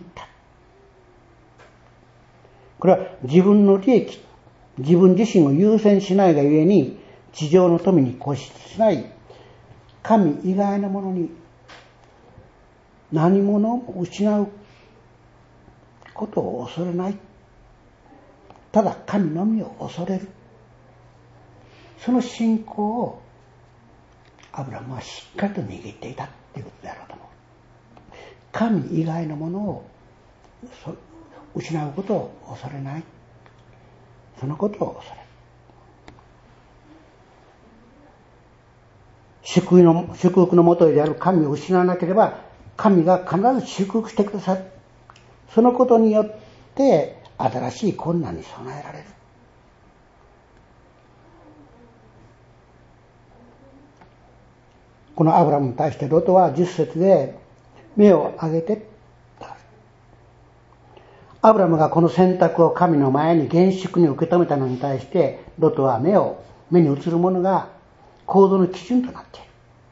これは自分の利益、自分自身を優先しないがゆえに地上の富に固執しない神以外のものに何者も失うことを恐れない。ただ神のみを恐れる。その信仰をアブラムはしっかりと握っていたということであろうと思う。神以外のものを失うことを恐れない。そのことを恐れる。祝福の、祝福のもとである神を失わなければ、神が必ず祝福してくださる。そのことによって新しい困難に備えられる。このアブラムに対してロトはじゅっ節で目を上げて、アブラムがこの選択を神の前に厳粛に受け止めたのに対して、ロトは目を目に映るものが行動の基準となっている。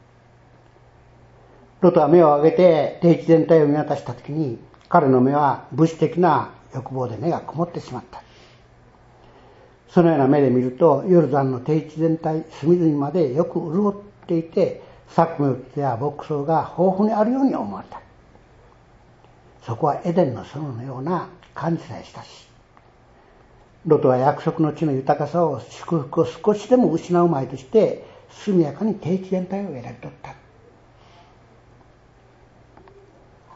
ロトは目を上げて低地全体を見渡したときに、彼の目は物質的な欲望で目が曇ってしまった。そのような目で見ると、ヨルダンの低地全体隅々までよく潤っていて、作物や牧草が豊富にあるように思われた。そこはエデンの園のような感じさえしたし、ロトは約束の地の豊かさを、祝福を少しでも失うまいとして速やかに低地全体を選び取った。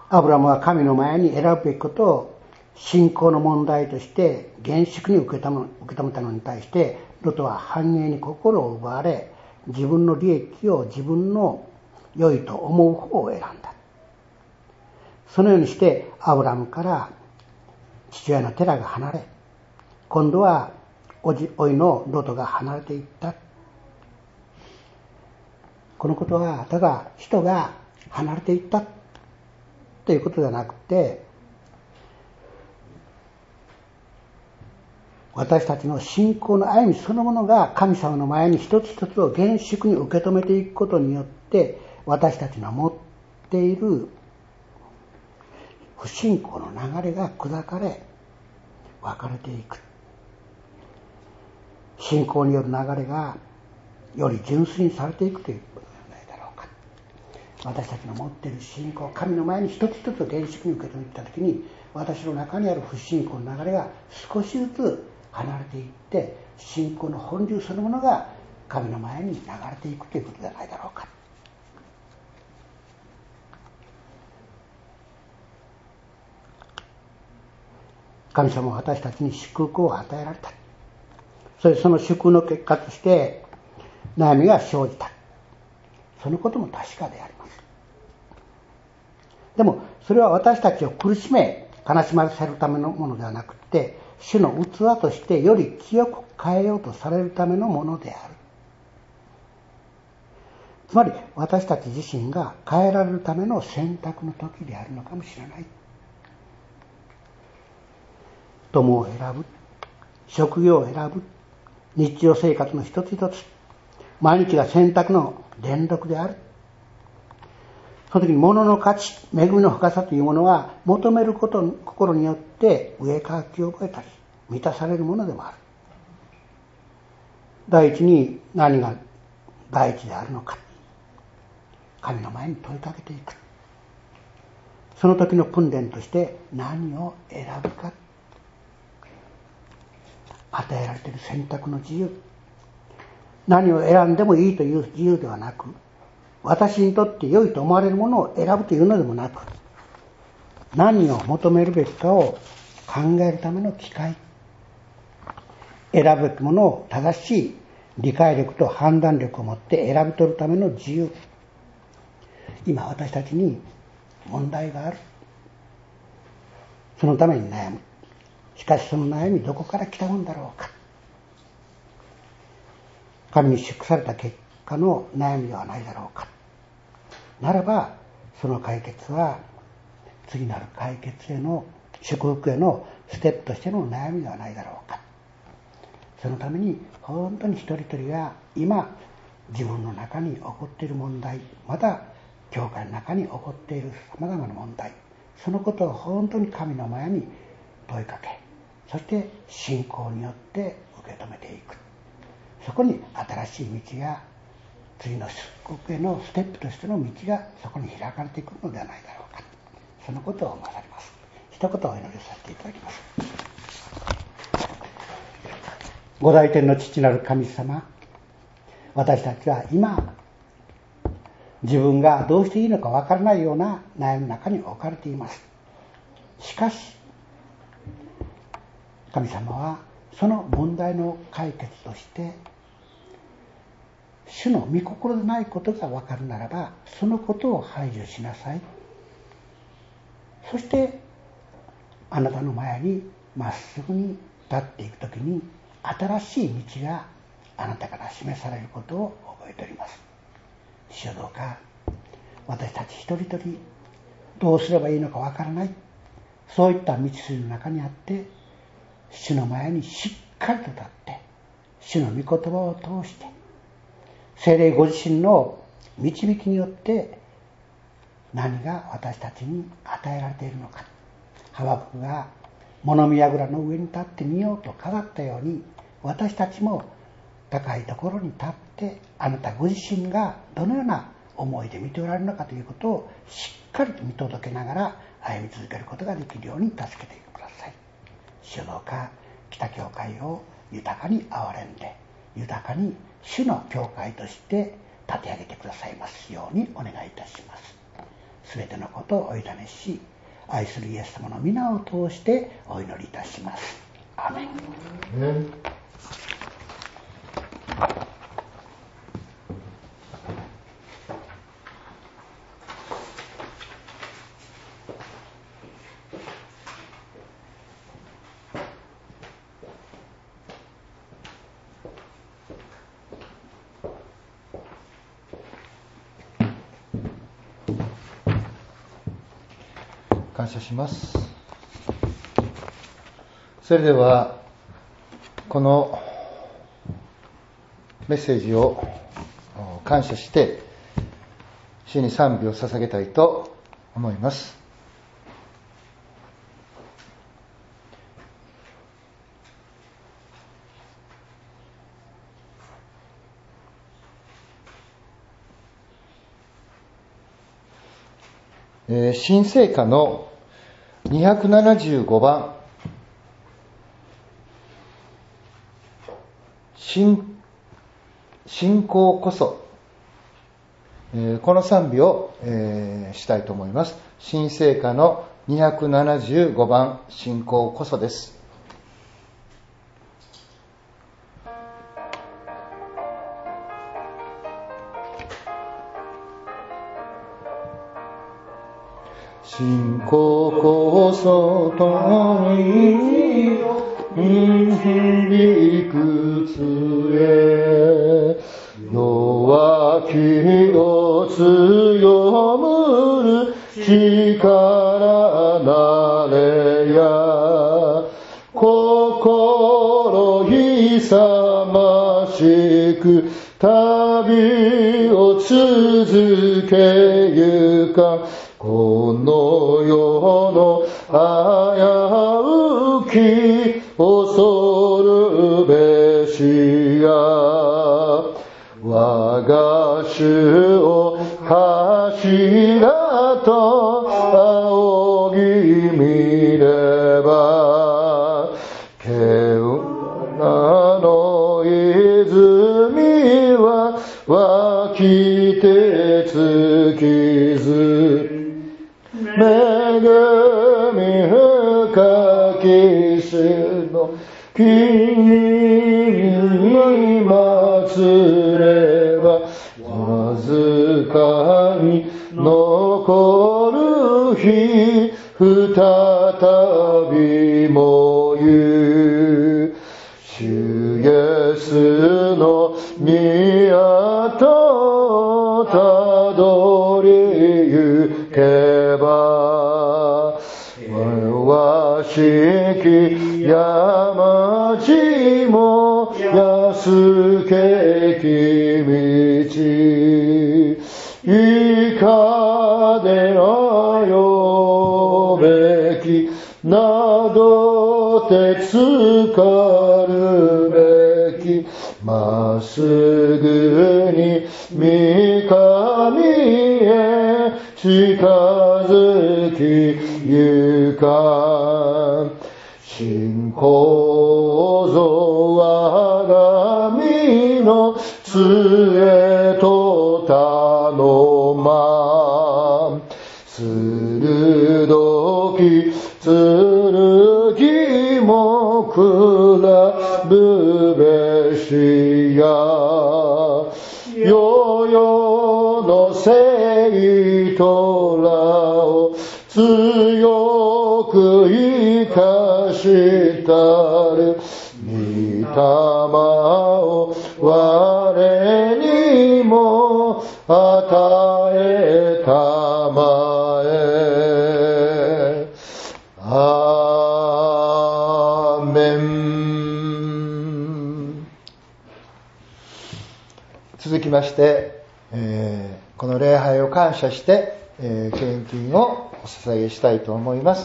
アブラムは神の前に選ぶべきことを信仰の問題として厳粛に受け止め、受け止めたのに対して、ロトは繁栄に心を奪われ、自分の利益を自分の良いと思う方を選んだ。そのようにしてアブラムから父親のテラが離れ、今度はおじ、おいのロトが離れていった。このことはただ人が離れていったということではなくて、私たちの信仰の歩みそのものが神様の前に一つ一つを厳粛に受け止めていくことによって、私たちの持っている不信仰の流れが砕かれ分かれていく。信仰による流れがより純粋にされていくということではないだろうか。私たちの持っている信仰、神の前に一つ一つを厳粛に受け止めたときに、私の中にある不信仰の流れが少しずつ離れていって、信仰の本流そのものが神の前に流れていくということではないだろうか。神様は私たちに祝福を与えられた。そしてその祝福の結果として悩みが生じた。そのことも確かであります。でもそれは私たちを苦しめ悲しませるためのものではなくて、主の器としてより清く変えようとされるためのものである。つまり私たち自身が変えられるための選択の時であるのかもしれない。友を選ぶ、職業を選ぶ、日常生活の一つ一つ、毎日が選択の連続である。その時に物の価値、恵みの深さというものは求めること心によって上からきを覚えたり満たされるものでもある。第一に何が第一であるのか、神の前に問いかけていく。その時の訓練として何を選ぶか、与えられている選択の自由、何を選んでもいいという自由ではなく、私にとって良いと思われるものを選ぶというのでもなく、何を求めるべきかを考えるための機会、選ぶべきものを正しい理解力と判断力を持って選び取るための自由。今私たちに問題がある。そのために悩む。しかしその悩みどこから来たもんだろうか。神に祝福された結果の悩みではないだろうか。ならばその解決は次なる解決への祝福へのステップとしての悩みではないだろうか。そのために本当に一人一人が今自分の中に起こっている問題、また教会の中に起こっているさまざまな問題、そのことを本当に神の前に問いかけ、そして信仰によって受け止めていく。そこに新しい道が、次の祝福へのステップとしての道がそこに開かれていくのではないだろうか。そのことを思われます。一言お祈りさせていただきます。ご大天の父なる神様、私たちは今自分がどうしていいのかわからないような悩みの中に置かれています。しかし神様はその問題の解決として主の御心でないことが分かるならば、そのことを排除しなさい。そしてあなたの前にまっすぐに立っていくときに、新しい道があなたから示されることを覚えております。主よ、どうか私たち一人一人どうすればいいのか分からない、そういった道筋の中にあって、主の前にしっかりと立って、主の御言葉を通して聖霊ご自身の導きによって何が私たちに与えられているのか。ハバククが物見櫓の上に立ってみようと語ったように、私たちも高いところに立って、あなたご自身がどのような思いで見ておられるのかということをしっかりと見届けながら歩み続けることができるように助けてください。主よ、どうか北教会を豊かに憐れんで、豊かに主の教会として立て上げてくださいますようにお願いいたします。 すべてのことをお委ねし、愛するイエス様の皆を通してお祈りいたします。アーメン。うん感謝します。それではこのメッセージを感謝して主に賛美を捧げたいと思います。えー、新聖歌のにひゃくななじゅうごばん、信信仰こそ、えー、この賛美を、えー、したいと思います。新聖歌のにひゃくななじゅうごばん、信仰こそです。信仰こそとに響く杖、弱きを強むる力なれや、心勇ましく旅を続けゆか、この世の危うき恐るべしや、我が主を柱と仰ぎ見れば、けうなの泉は湧きて尽きず、恵み深き主の君に祭れば、わずかに残る日再びもゆ、主イエスの宮とたどりゆけば、わしき山地も安けき道、いかであよべきなどてつかるべき、まっすぐに御神へ近づきゆか、信仰ぞ我が身の杖と頼ま、鋭き剣もくらぶべしや、世々の生徒らを強く生かしたる御霊を我にも与えたまえ。アーメン。続きまして、えー、この礼拝を感謝して、えー、献金をお捧げしたいと思います。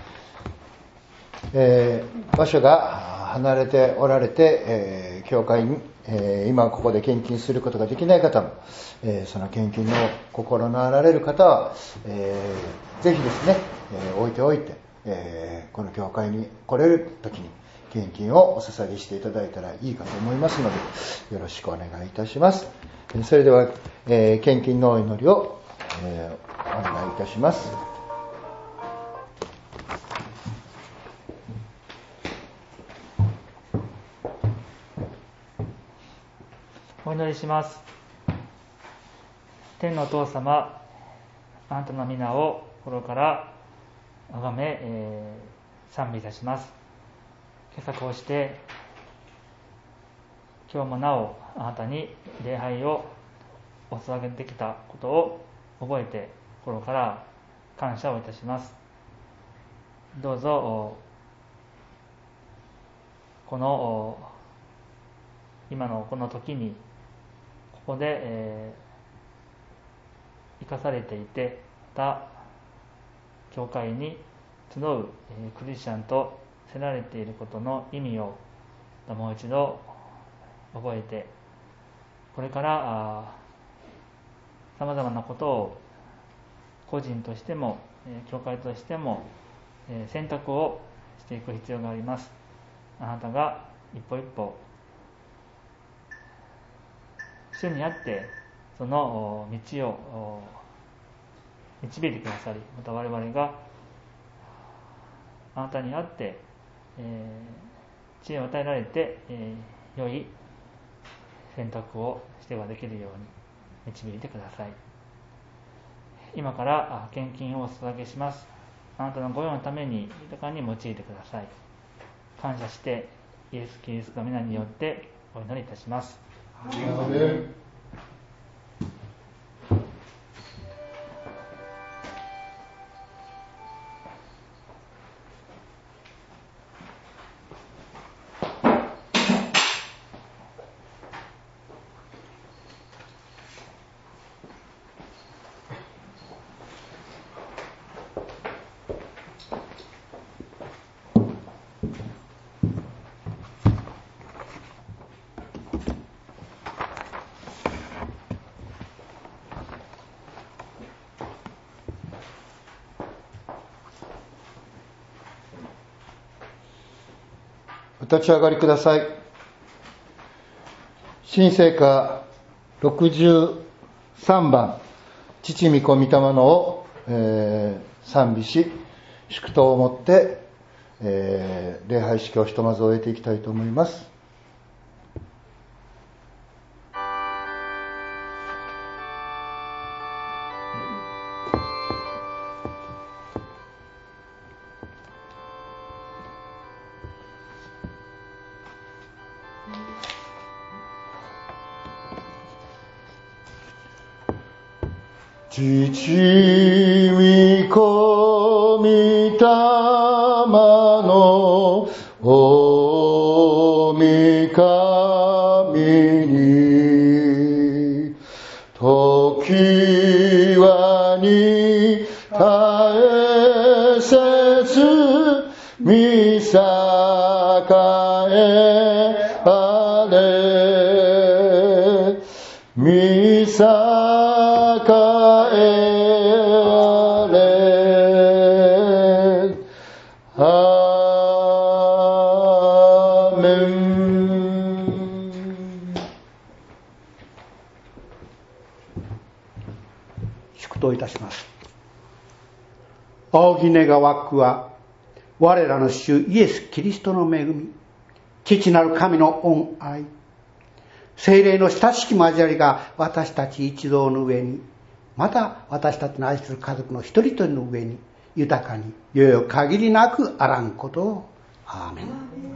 えー、場所が離れておられて、えー、教会に、えー、今ここで献金することができない方も、えー、その献金の心のあられる方は、えー、ぜひですね、えー、置いておいて、えー、この教会に来れる時に献金をお捧げしていただいたらいいかと思いますので、よろしくお願いいたします。それでは、えー、献金のお祈りをえー、案内いたします。 お祈りします。天のお父様、あなたの皆を心から崇め、えー、賛美いたします。今朝こうして今日もなおあなたに礼拝をお捧げできたことを覚えて心から感謝をいたします。どうぞこの今のこの時にここで、えー、生かされていて、また教会に集う、えー、クリスチャンとせられていることの意味をもう一度覚えて、これからさまざまなことを個人としても、えー、教会としても、えー、選択をしていく必要があります。あなたが一歩一歩主にあってその道を導いてくださり、また我々があなたにあって、えー、知恵を与えられて、えー、良い選択をしてはできるように導いてください。今から献金をお捧げします。あなたの御用のために豊かに用いてください。感謝してイエス・キリストの皆によってお祈りいたします。 アーメン。 お立ち上がりください。新聖歌ろくじゅうさんばん、父御子御霊のを、えー、賛美し、祝祷をもって、えー、礼拝式をひとまず終えていきたいと思います。父御子御霊のお御神に時はに絶えせず見栄えあれ見栄いたします。仰ぎ願わくは我らの主イエス・キリストの恵み、父なる神の恩愛、聖霊の親しき交わりが私たち一同の上に、また私たちの愛する家族の一人一人の上に豊かによよ限りなくあらんことを。アーメン。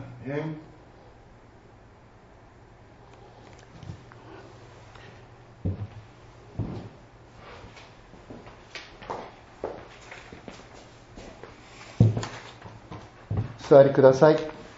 お座りください。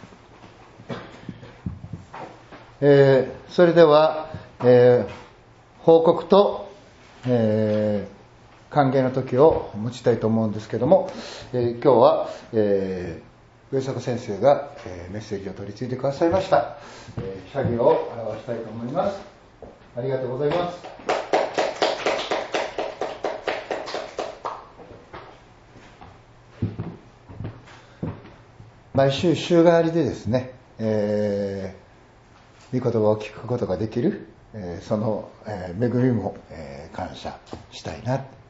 えー、それでは、えー、報告と、えー、歓迎の時を持ちたいと思うんですけども、えー、今日は、えー、上坂先生が、えー、メッセージを取り次いでくださいました。えー、謝儀を表したいと思います。ありがとうございます。毎週週替わりでですね、えー、御言葉を聞くことができる、えー、その、えー、恵みも、えー、感謝したいな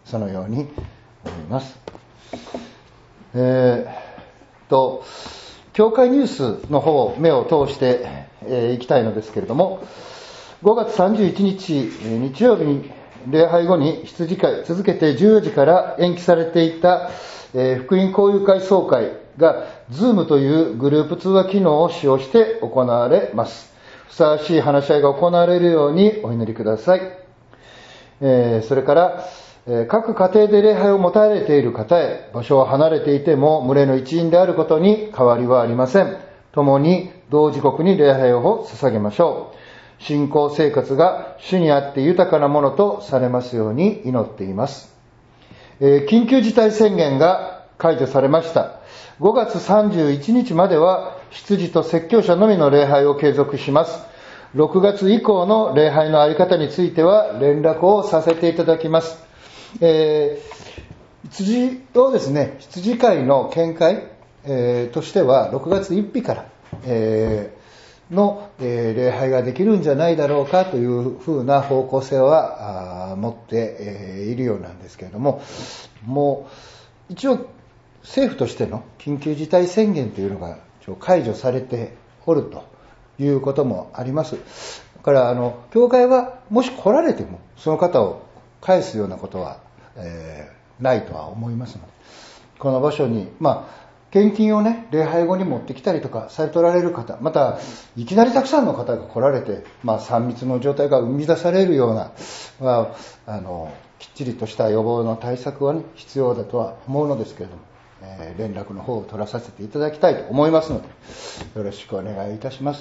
そのように思います。えー、と教会ニュースの方目を通してい、えー、きたいのですけれども、ごがつさんじゅういちにち日曜日に礼拝後に羊飼い、続けてじゅうよじから延期されていた、えー、福音交友会総会が Zoom というグループ通話機能を使用して行われます。ふさわしい話し合いが行われるようにお祈りください。えー、それから、えー、各家庭で礼拝を持たれている方へ、場所を離れていても群れの一員であることに変わりはありません。共に同時刻に礼拝を捧げましょう。信仰生活が主にあって豊かなものとされますように祈っています。えー、緊急事態宣言が解除されました。ごがつさんじゅういちにちまでは出自と説教者のみの礼拝を継続します。ろくがつ以降の礼拝のあり方については連絡をさせていただきます。えー、羊をですね、羊飼いの見解、えー、としてはろくがつついたちから、えー、の、えー、礼拝ができるんじゃないだろうかというふうな方向性は持って、えー、いるようなんですけれども、もう一応政府としての緊急事態宣言というのが解除されておるということもあります。だからあの教会はもし来られてもその方を返すようなことは、えー、ないとは思いますので、この場所にまあ献金をね、礼拝後に持ってきたりとかされとられる方、またいきなりたくさんの方が来られて、まあ、さん密の状態が生み出されるような、まあ、あのきっちりとした予防の対策は、ね、必要だとは思うのですけれども、えー、連絡の方を取らさせていただきたいと思いますので、よろしくお願いいたします。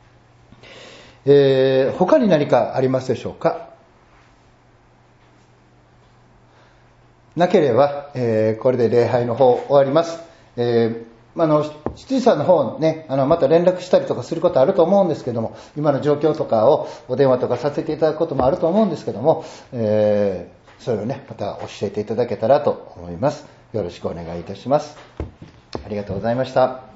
えー、他に何かありますでしょうか。なければ、えー、これで礼拝の方終わります。えー、あの羊さんの方ね、あのまた連絡したりとかすることあると思うんですけども、今の状況とかをお電話とかさせていただくこともあると思うんですけども、えー、それをねまた教えていただけたらと思います。よろしくお願いいたします。ありがとうございました。